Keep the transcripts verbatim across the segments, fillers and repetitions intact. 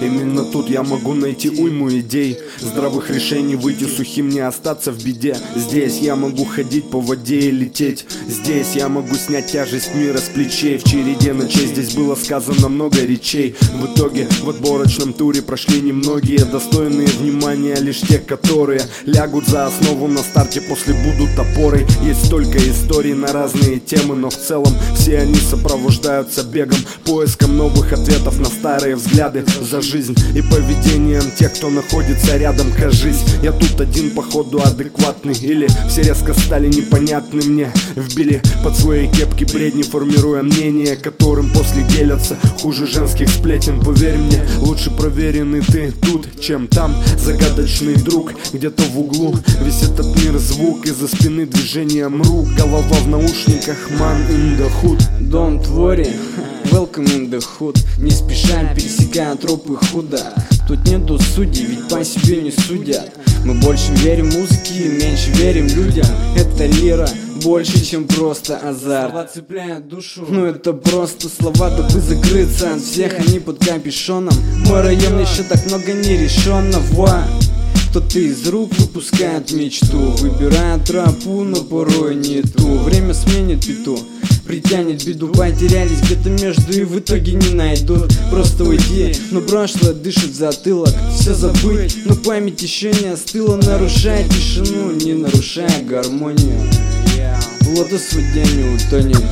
Именно тут я могу найти уйму идей, здравых решений, выйти сухим, не остаться в беде. Здесь я могу ходить по воде и лететь. Здесь я могу снять тяжесть мира с плечей. В череде ночей здесь было сказано много речей. В итоге в отборочном туре прошли немногие, достойные внимания лишь те, которые лягут за основу на старте, после будут опорой. Есть столько историй на разные темы, но в целом все они сопровождаются бегом, поиском новых ответов на старые взгляды, за жизнь и поведением тех, кто находится рядом. Кажись, я тут один походу адекватный, или все резко стали непонятны мне. Вбили под свои кепки бредни, формируя мнение, которым после делятся хуже женских сплетен. Поверь мне, лучше проверенный ты тут, чем там. Загадочный друг где-то в углу, весь этот мир звук, из-за спины движением рук. Голова в наушниках, man in the hood. Don't worry, welcome in the hood. Не спеша пересекая тропы худа. Тут нету судей, ведь по себе не судят. Мы больше верим музыке, меньше верим людям. Это лира, больше, чем просто азарт. Слова цепляют душу, ну это просто слова, дабы закрыться от всех, они под капюшоном. Мой район еще так много нерешенного. Кто-то из рук выпускает мечту, выбирая тропу, но порой не ту. Время сменит пету, притянет беду. Потерялись где-то между и в итоге не найдут. Просто уйти, но прошлое дышит в затылок. Все забыть, но память еще не остыла. Нарушая тишину, не нарушая гармонию. В лотос в воде не утонет.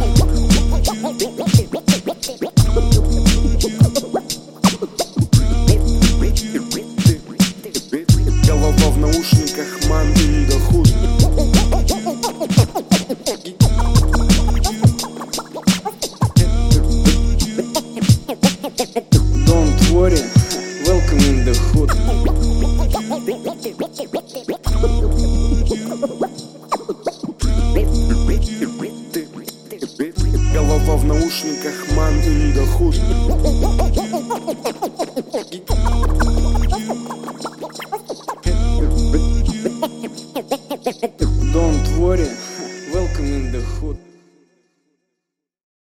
Голова в наушниках, man in the hood. Don't worry, welcome in the hood. Голова в наушниках, man in the hood. Don't